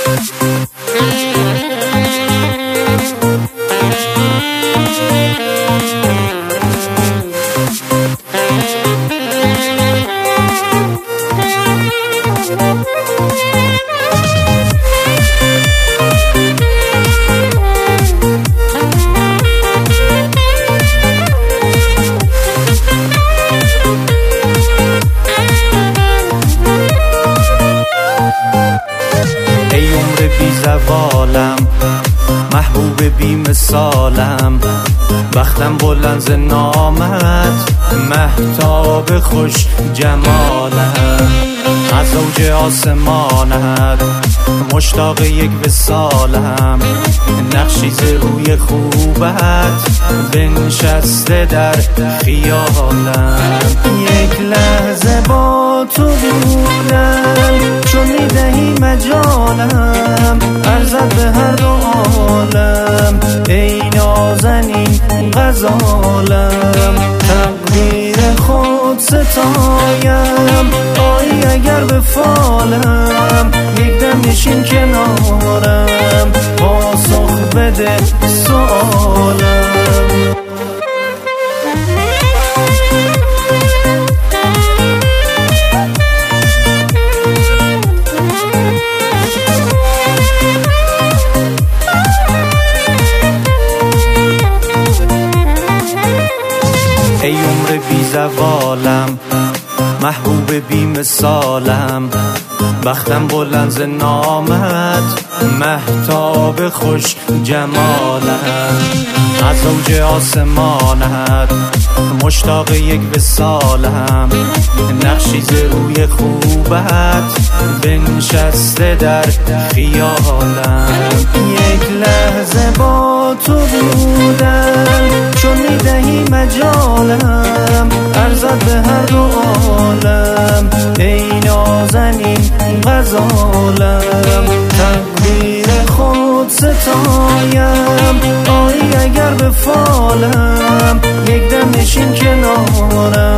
ای عمر بی زوالم، محبوب بی مثالم، بختم بلند ز نامت، مهتاب خوش جمالم، از اوج آسمانت مشتاق یک وصالم، نقشی ز روی خوبت بنشسته در خیالم. یک لحظه با تو بودم چون میدهی مجالم، ارزد به هر دو عالم ای نازنین غزالم. تقدیر خود ستایم آیی اگر به فالم، یک دم نشین کنارم پاسخ بده سوالم. ای عمر بی زوالم، محبوب بی مثالم، بختم بلند ز نامت، مهتاب خوش جمالم، از اوج آسمانت مشتاق یک وصالم، نقشی ز روی خوبت بنشسته در خیالم. یک لحظه با تو بودم چون میدهی مجالم، ارزد به هر دو عالم ای نازنین غزالم. تقدیر خود ستایم آیی اگر به فالم، یک دم نشین کنارم